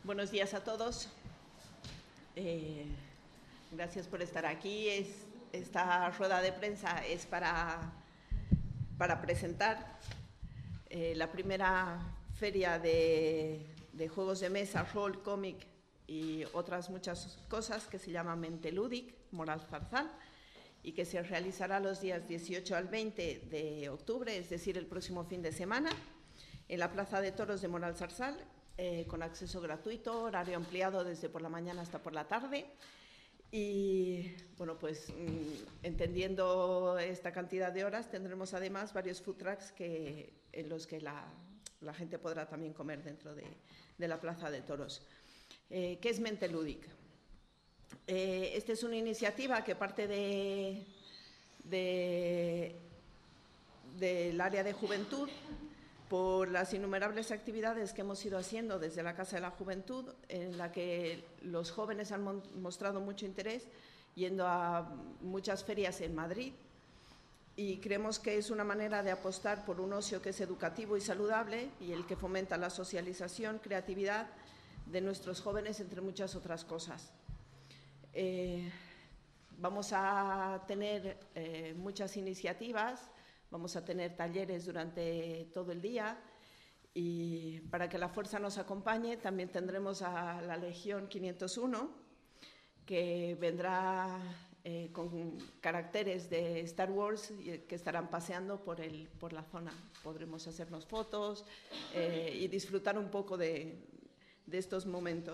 Buenos días a todos. Gracias por estar aquí. Esta rueda de prensa es para presentar la primera feria de juegos de mesa, rol, cómic y otras muchas cosas que se llama Menteludic, Moral Zarzal, y que se realizará los días 18 al 20 de octubre, es decir, el próximo fin de semana, en la Plaza de Toros de Moral Zarzal, con acceso gratuito, horario ampliado desde por la mañana hasta por la tarde. Y bueno, pues entendiendo esta cantidad de horas, tendremos además varios food trucks en los que la gente podrá también comer dentro de la Plaza de Toros. ¿Qué es Menteludic? Esta es una iniciativa que parte del área de juventud, por las innumerables actividades que hemos ido haciendo desde la Casa de la Juventud, en la que los jóvenes han mostrado mucho interés, yendo a muchas ferias en Madrid, y creemos que es una manera de apostar por un ocio que es educativo y saludable y el que fomenta la socialización, creatividad de nuestros jóvenes, entre muchas otras cosas. Vamos a tener muchas iniciativas. Vamos a tener talleres durante todo el día, y para que la fuerza nos acompañe también tendremos a la Legión 501, que vendrá con caracteres de Star Wars, que estarán paseando por la zona. Podremos hacernos fotos y disfrutar un poco de estos momentos.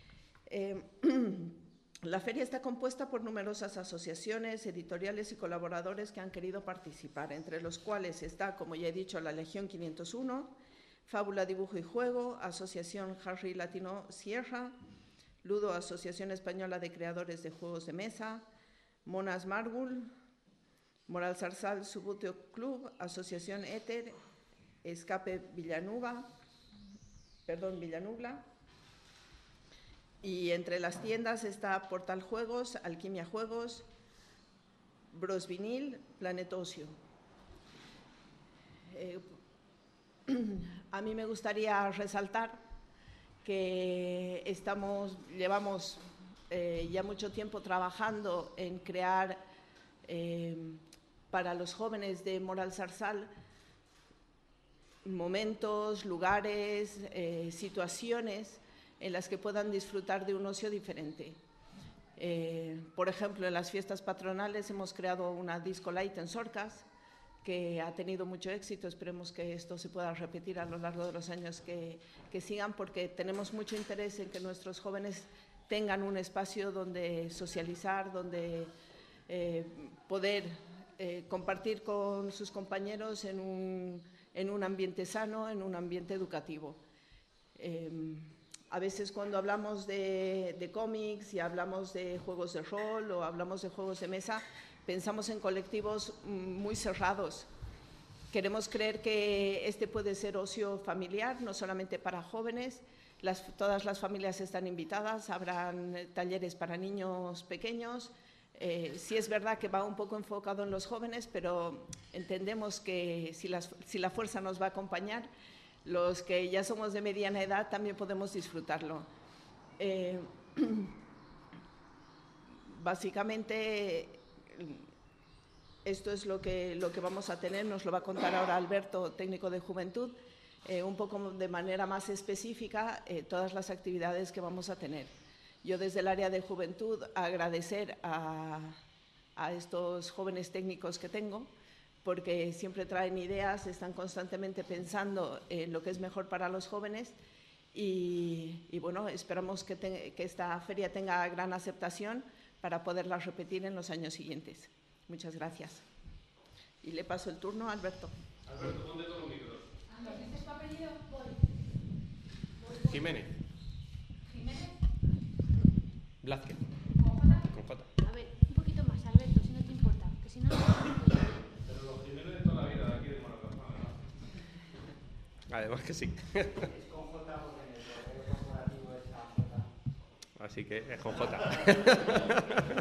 La feria está compuesta por numerosas asociaciones, editoriales y colaboradores que han querido participar, entre los cuales está, como ya he dicho, la Legión 501, Fábula, Dibujo y Juego, Asociación Harry Latino Sierra, Ludo, Asociación Española de Creadores de Juegos de Mesa, Monas Margul, Moral Zarzal Subuteo Club, Asociación Éter, Escape Villanubla. Y entre las tiendas está Portal Juegos, Alquimia Juegos, Bros Vinil, Planet Ocio. A mí me gustaría resaltar que llevamos ya mucho tiempo trabajando en crear para los jóvenes de Moral Zarzal momentos, lugares, situaciones en las que puedan disfrutar de un ocio diferente. Por ejemplo, en las fiestas patronales hemos creado una disco light en Sorcas, que ha tenido mucho éxito. Esperemos que esto se pueda repetir a lo largo de los años que sigan, porque tenemos mucho interés en que nuestros jóvenes tengan un espacio donde socializar, donde poder compartir con sus compañeros en un ambiente sano, en un ambiente educativo. A veces cuando hablamos de cómics y hablamos de juegos de rol o hablamos de juegos de mesa, pensamos en colectivos muy cerrados. Queremos creer que este puede ser ocio familiar, no solamente para jóvenes. Todas las familias están invitadas, habrán talleres para niños pequeños. Sí es verdad que va un poco enfocado en los jóvenes, pero entendemos que si la fuerza nos va a acompañar, los que ya somos de mediana edad también podemos disfrutarlo. Básicamente, esto es lo que vamos a tener. Nos lo va a contar ahora Alberto, técnico de juventud, un poco de manera más específica todas las actividades que vamos a tener. Yo desde el área de juventud agradecer a estos jóvenes técnicos que tengo, porque siempre traen ideas, están constantemente pensando en lo que es mejor para los jóvenes, y bueno, esperamos que esta feria tenga gran aceptación para poderla repetir en los años siguientes. Muchas gracias. Y le paso el turno a Alberto. Alberto, ponte todos los micros. ¿Dices tu apellido? Jiménez. ¿Jiménez? Blázquez. ¿Con J? Con J. A ver, un poquito más, Alberto, si no te importa, que si no... Pero los Jiménez de toda la vida de aquí de Moral. Además que sí. Es con J porque en el correo corporativo es AJ. Así que es con J.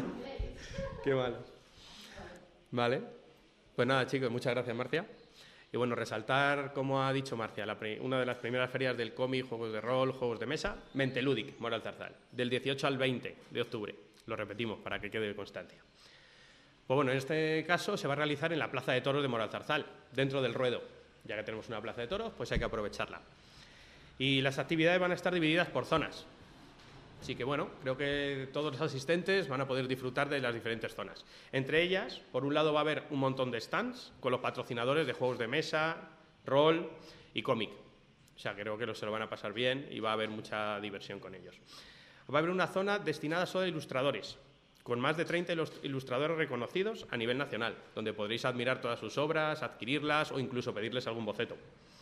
Qué mal. Vale. Pues nada, chicos, muchas gracias, Marcia. Y bueno, resaltar, como ha dicho Marcia, una de las primeras ferias del cómic, juegos de rol, juegos de mesa, Menteludic, Moralzarzal, del 18 al 20 de octubre. Lo repetimos para que quede constancia. Pues bueno, en este caso se va a realizar en la Plaza de Toros de Moralzarzal, dentro del ruedo. Ya que tenemos una plaza de toros, pues hay que aprovecharla. Y las actividades van a estar divididas por zonas. Así que bueno, creo que todos los asistentes van a poder disfrutar de las diferentes zonas. Entre ellas, por un lado va a haber un montón de stands con los patrocinadores de juegos de mesa, rol y cómic. O sea, creo que se lo van a pasar bien y va a haber mucha diversión con ellos. Va a haber una zona destinada solo a ilustradores, con más de 30 ilustradores reconocidos a nivel nacional, donde podréis admirar todas sus obras, adquirirlas o incluso pedirles algún boceto.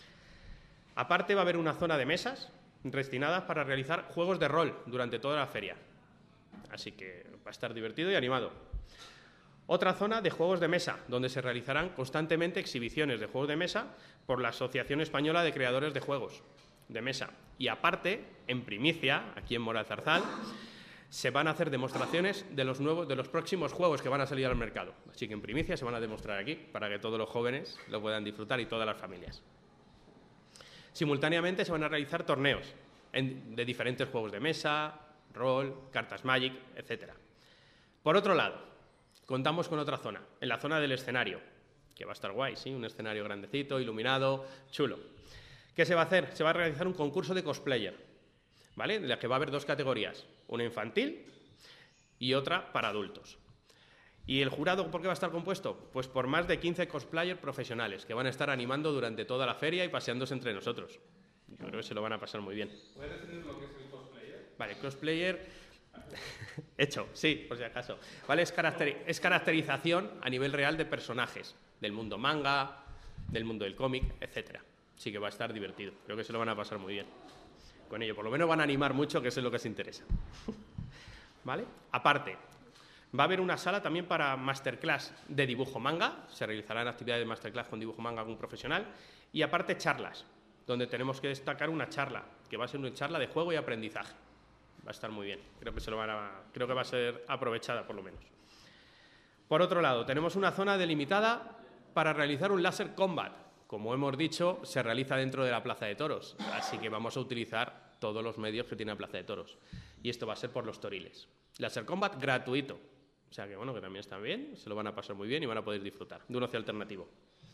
Aparte va a haber una zona de mesas destinadas para realizar juegos de rol durante toda la feria. Así que va a estar divertido y animado. Otra zona de juegos de mesa, donde se realizarán constantemente exhibiciones de juegos de mesa por la Asociación Española de Creadores de Juegos de Mesa. Y aparte, en primicia, aquí en Moralzarzal, se van a hacer demostraciones de los próximos juegos que van a salir al mercado. Así que en primicia se van a demostrar aquí, para que todos los jóvenes lo puedan disfrutar y todas las familias. Simultáneamente se van a realizar torneos de diferentes juegos de mesa, rol, cartas Magic, etc. Por otro lado, contamos con otra zona, en la zona del escenario, que va a estar guay, ¿sí? Un escenario grandecito, iluminado, chulo. ¿Qué se va a hacer? Se va a realizar un concurso de cosplayer, ¿vale? En la que va a haber dos categorías, una infantil y otra para adultos. ¿Y el jurado por qué va a estar compuesto? Pues por más de 15 cosplayers profesionales que van a estar animando durante toda la feria y paseándose entre nosotros. Yo creo que se lo van a pasar muy bien. ¿Puedes definir lo que es el cosplayer? Vale, cosplayer... hecho, sí, por si acaso. Vale, es caracterización a nivel real de personajes del mundo manga, del mundo del cómic, etc. Sí que va a estar divertido. Creo que se lo van a pasar muy bien con ello. Por lo menos van a animar mucho, que eso es lo que os interesa. ¿Vale? Aparte, va a haber una sala también para masterclass de dibujo manga. Se realizarán actividades de masterclass con dibujo manga con un profesional. Y aparte charlas, donde tenemos que destacar una charla, que va a ser una charla de juego y aprendizaje. Va a estar muy bien. Creo que va a ser aprovechada, por lo menos. Por otro lado, tenemos una zona delimitada para realizar un láser combat. Como hemos dicho, se realiza dentro de la Plaza de Toros. Así que vamos a utilizar todos los medios que tiene la Plaza de Toros. Y esto va a ser por los toriles. Láser combat gratuito. O sea que bueno, que también está bien, se lo van a pasar muy bien y van a poder disfrutar de un ocio alternativo.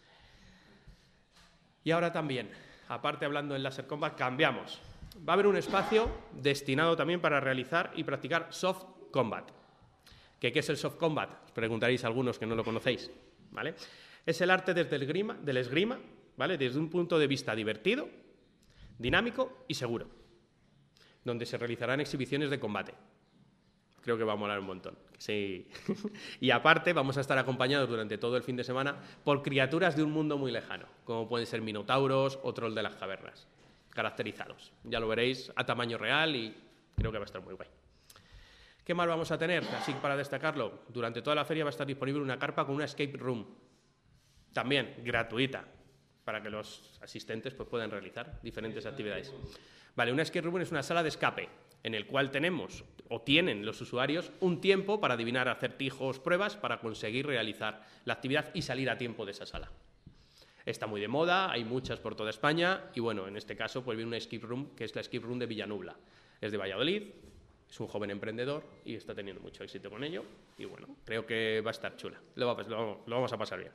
Y ahora también, aparte hablando del Láser Combat, cambiamos. Va a haber un espacio destinado también para realizar y practicar Soft Combat. ¿Qué es el Soft Combat? Os preguntaréis algunos que no lo conocéis, ¿vale? Es el arte del esgrima, ¿vale? Desde un punto de vista divertido, dinámico y seguro, donde se realizarán exhibiciones de combate. Creo que va a molar un montón. Sí. Y aparte vamos a estar acompañados durante todo el fin de semana por criaturas de un mundo muy lejano, como pueden ser minotauros o troll de las cavernas, caracterizados. Ya lo veréis a tamaño real y creo que va a estar muy guay. ¿Qué más vamos a tener? Así para destacarlo, durante toda la feria va a estar disponible una carpa con una escape room, también gratuita, para que los asistentes pues, puedan realizar diferentes actividades. Vale, una escape room es una sala de escape, en el cual tenemos, o tienen los usuarios, un tiempo para adivinar acertijos, pruebas, para conseguir realizar la actividad y salir a tiempo de esa sala. Está muy de moda, hay muchas por toda España, y bueno, en este caso pues viene una escape room, que es la escape room de Villanubla. Es de Valladolid, es un joven emprendedor y está teniendo mucho éxito con ello, y bueno, creo que va a estar chula, lo vamos a pasar bien.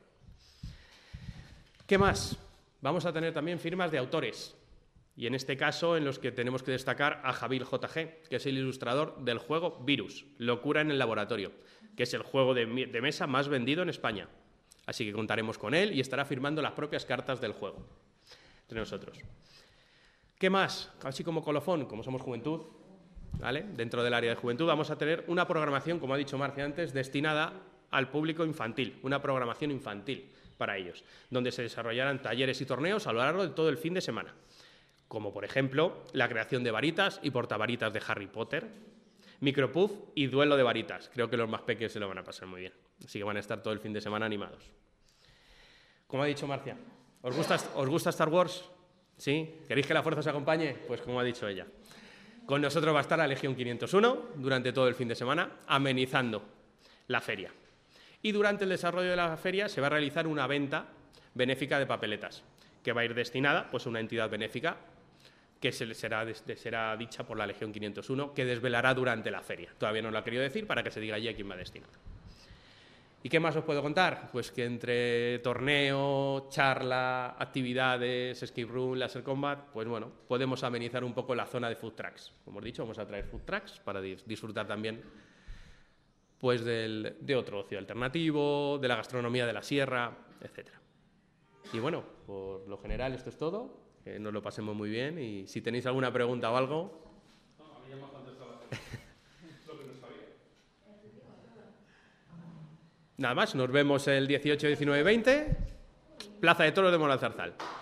¿Qué más? Vamos a tener también firmas de autores. Y en este caso, en los que tenemos que destacar a Javier JG, que es el ilustrador del juego Virus, Locura en el Laboratorio, que es el juego de mesa más vendido en España. Así que contaremos con él y estará firmando las propias cartas del juego entre nosotros. ¿Qué más? Así como colofón, como somos juventud, ¿vale? Dentro del área de juventud vamos a tener una programación, como ha dicho Marcia antes, destinada al público infantil, una programación infantil para ellos, donde se desarrollarán talleres y torneos a lo largo de todo el fin de semana, como por ejemplo la creación de varitas y portavaritas de Harry Potter, micropuff y duelo de varitas. Creo que los más pequeños se lo van a pasar muy bien, así que van a estar todo el fin de semana animados. Como ha dicho Marcia, ¿os gusta Star Wars? ¿Sí? ¿Queréis que la fuerza os acompañe? Pues como ha dicho ella. Con nosotros va a estar la Legión 501 durante todo el fin de semana, amenizando la feria. Y durante el desarrollo de la feria se va a realizar una venta benéfica de papeletas, que va a ir destinada pues, a una entidad benéfica que será dicha por la Legión 501, que desvelará durante la feria. Todavía no lo ha querido decir para que se diga allí a quién va destinado. ¿Y qué más os puedo contar? Pues que entre torneo, charla, actividades, escape room, laser combat, pues bueno, podemos amenizar un poco la zona de food trucks. Como os he dicho, vamos a traer food trucks para disfrutar también pues de otro ocio alternativo, de la gastronomía de la sierra, etc. Y bueno, por lo general esto es todo. Que nos lo pasemos muy bien y si tenéis alguna pregunta o algo... No, a mí ya me ha contestado la gente. Lo que no sabía. Nada más, nos vemos el 18, 19 y 20, Plaza de Toros de Moralzarzal.